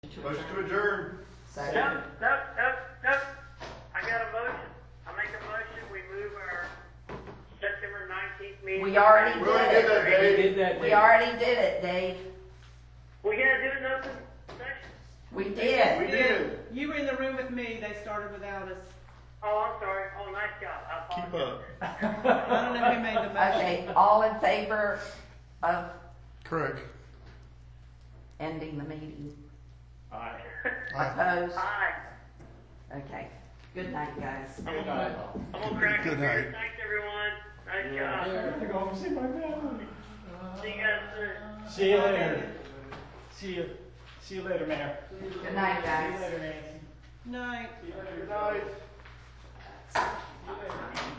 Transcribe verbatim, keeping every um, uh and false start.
Motion to adjourn. Second. Nope, nope, nope, nope. I got a motion. I make a motion, we move our September nineteenth meeting. We already We already did that, did Dave. We did that. it. We already did it, Dave. We gotta do an open session. We We did. did. You were in the room with me, they started without us. Oh, I'm sorry. Oh, nice job. I Keep apologize. up. I don't know who made the motion. Okay, all in favor of Correct. ending the meeting? Aye. Opposed? Aye. Okay. Good night, guys. I'm gonna, I'm gonna crack Good a beer. night. Thanks, everyone. Nice Yeah. job. I have to go home and see my family. See you guys soon. See you later. See you. See you later, Mayor. Good night, See guys. you later, Nancy. Night. See you later. Good night. See you later.